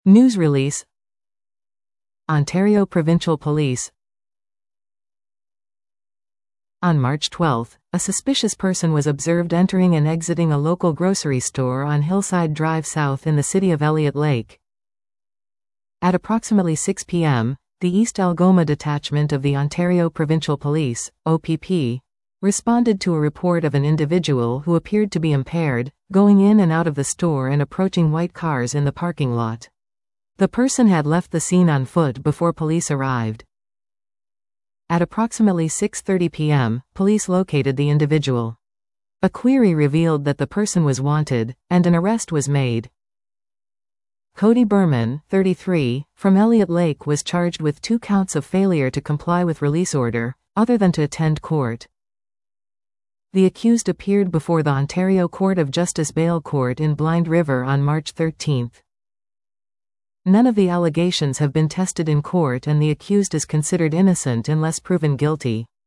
News release. Ontario Provincial Police. On March 12, a suspicious person was observed entering and exiting a local grocery store on Hillside Drive South in the city of Elliott Lake. At approximately 6 p.m., the East Algoma Detachment of the Ontario Provincial Police, OPP, responded to a report of an individual who appeared to be impaired, going in and out of the store and approaching white cars in the parking lot. The person had left the scene on foot before police arrived. At approximately 6:30 p.m., police located the individual. A query revealed that the person was wanted, and an arrest was made. Cody Berman, 33, from Elliott Lake was charged with 2 counts of failure to comply with release order, other than to attend court. The accused appeared before the Ontario Court of Justice Bail Court in Blind River on March 13. None of the allegations have been tested in court and the accused is considered innocent unless proven guilty.